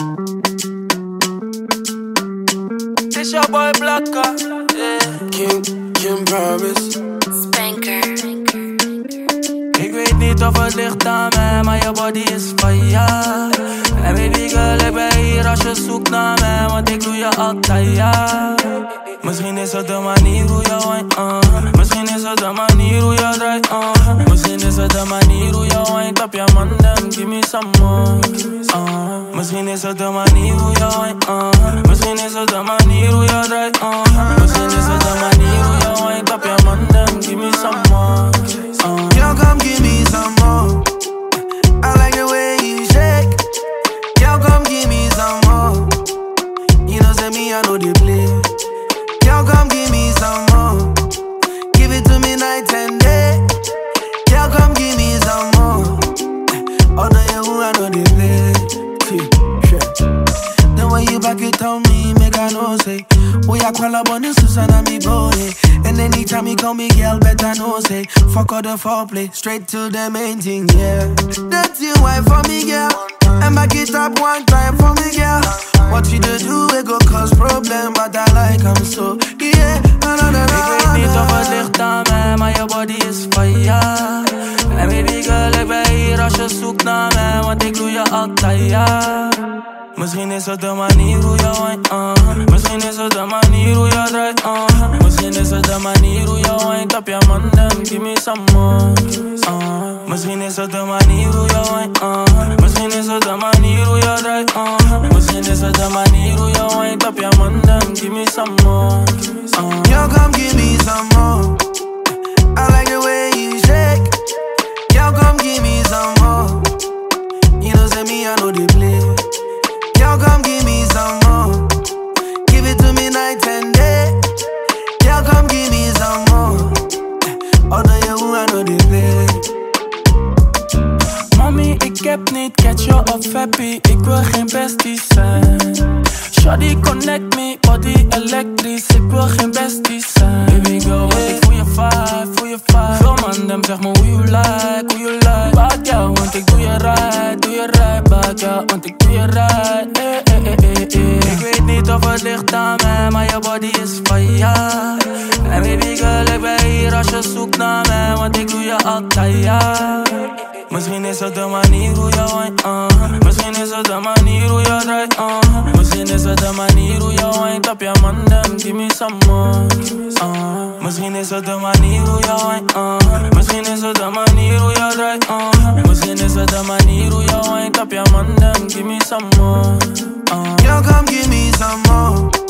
It's your boy Blacka, yeah. Kim Promise. Spanker. Ik weet niet of het ligt aan mij, maar je body is fire. En baby girl, ik ben hier als je zoekt naar mij, want ik doe je altijd, ja. Misschien is het de manier hoe je wijnt, Misschien is het de manier hoe je draait, Misschien is het de manier hoe je wijnt op je man, then give me some more, Misschien is het de manier hoe je wijnt, Misschien is het de manier hoe je draait, Misschien is het de manier hoe je wijnt op je man, then give me some more, Yo, come give me some more. I like the way you shake. Yo, come give me some more. You know, say me, I know they play. Yo, come give me some more. Give it to me night and day. Yo, come give me some more. Other you, I know they play. The way you back it on me, make I know say. We are call up on the Susanna me boy. And anytime you call me girl, better know say. Fuck all the foreplay, straight to the main thing, yeah. That's your wife for me, girl. And back it up one time for me, girl. What you do, it go cause problem, but I like I'm so, yeah. Ik weet niet of het ligt aan mij, maar je body is fire. En baby girl, ik ben hier als je zoekt naar mij, want ik doe je altijd, ja. Misschien is het de manier hoe je wijnt, Misschien is het de manier hoe je draait, Misschien is het de manier hoe je wijnt op je man, then give me some more, Misschien is het de manier hoe je wijnt, Misschien is het de manier hoe je draait, Misschien is het de manier hoe je wijnt op je man, then give me some more, Yo, come give me some more. I like the way you shake. Yo, come give me some more. You know, say me, I know they play. Yo, come give me some more. Give it to me night and day. Yo, come give me some more. Other you, I know they play. Mami, ik heb niet catch of happy, ik wil geen besties zijn. Shawty connect me, body elektrisch, ik wil geen besties zijn. Baby girl, want ik voel je vibe, voel je vibe. Veel man, dem zeg me hoe you like. Bad ja, want ik doe je right, bad ja, want ik doe je right, Ik weet niet of het ligt aan mij, maar je body is fire. En baby girl, ik ben hier als je zoekt naar mij, want ik doe je altijd, ja. Misschien is het de manier hoe je wijnt, Misschien is het de manier hoe je draait, Misschien is het de manier hoe je wijnt op je man, then give me some more, Misschien is het de manier hoe je wijnt, Misschien is het de manier hoe je draait, Misschien is het de manier hoe je wijnt op je man, then give me some more, Yo, come give me some more.